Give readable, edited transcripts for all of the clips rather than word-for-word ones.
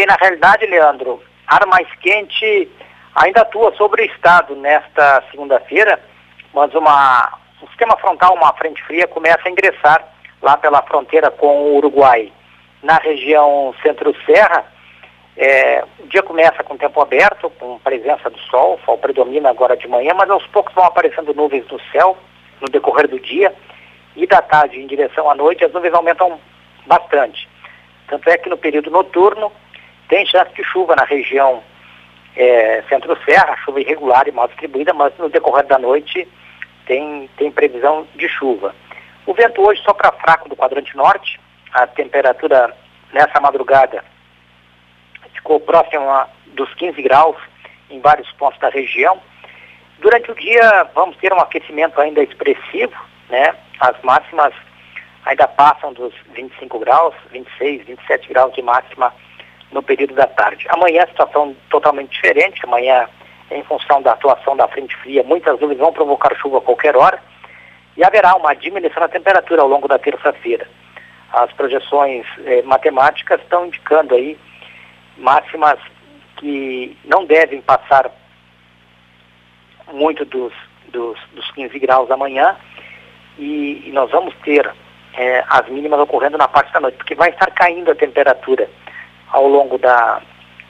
na realidade, Leandro, ar mais quente ainda atua sobre o estado nesta segunda-feira, mas um sistema frontal, uma frente fria, começa a ingressar lá pela fronteira com o Uruguai. Na região centro-serra, o dia começa com tempo aberto, com presença do sol, o sol predomina agora de manhã, mas aos poucos vão aparecendo nuvens no céu no decorrer do dia, e da tarde em direção à noite as nuvens aumentam bastante. Tanto é que no período noturno tem chance de chuva na região centro-serra, chuva irregular e mal distribuída, mas no decorrer da noite tem previsão de chuva. O vento hoje sopra fraco do quadrante norte, a temperatura nessa madrugada ficou próxima dos 15 graus em vários pontos da região. Durante o dia vamos ter um aquecimento ainda expressivo, né? As máximas ainda passam dos 25 graus, 26, 27 graus de máxima no período da tarde. Amanhã a situação totalmente diferente. Amanhã, em função da atuação da frente fria, muitas nuvens vão provocar chuva a qualquer hora e haverá uma diminuição na temperatura ao longo da terça-feira. As projeções matemáticas estão indicando aí máximas que não devem passar muito dos 15 graus amanhã, e nós vamos ter as mínimas ocorrendo na parte da noite, porque vai estar caindo a temperatura ao longo da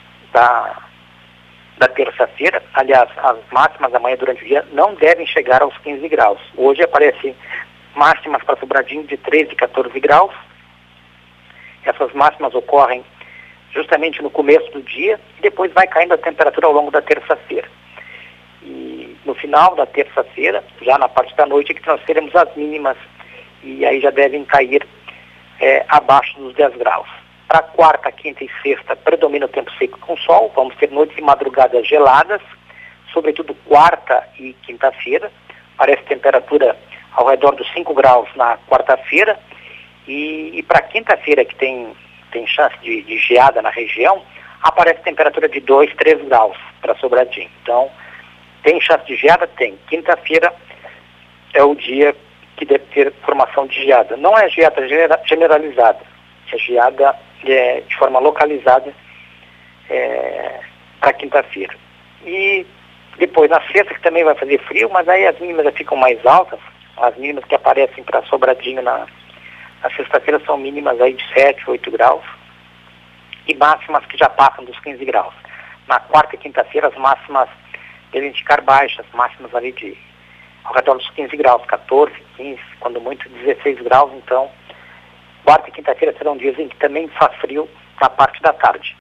terça-feira. Aliás, as máximas amanhã durante o dia não devem chegar aos 15 graus. Hoje aparecem máximas para Sobradinho de 13 e 14 graus. Essas máximas ocorrem justamente no começo do dia e depois vai caindo a temperatura ao longo da terça-feira. E no final da terça-feira, já na parte da noite, é que nós teremos as mínimas e aí já devem cair abaixo dos 10 graus. Para quarta, quinta e sexta predomina o tempo seco com sol, vamos ter noites e madrugadas geladas, sobretudo quarta e quinta-feira. Parece temperatura ao redor dos 5 graus na quarta-feira, e para quinta-feira, que tem chance de geada na região, aparece temperatura de 2, 3 graus para Sobradinho. Então, tem chance de geada? Tem. Quinta-feira é o dia que deve ter formação de geada. Não é geada generalizada, é geada de forma localizada para quinta-feira. E depois, na sexta, que também vai fazer frio, mas aí as mínimas já ficam mais altas. As mínimas que aparecem para Sobradinho na sexta-feira são mínimas aí de 7, 8 graus e máximas que já passam dos 15 graus. Na quarta e quinta-feira as máximas devem ficar baixas, máximas ali ao redor dos 15 graus, 14, 15, quando muito 16 graus. Então, quarta e quinta-feira serão dias em que também faz frio na parte da tarde.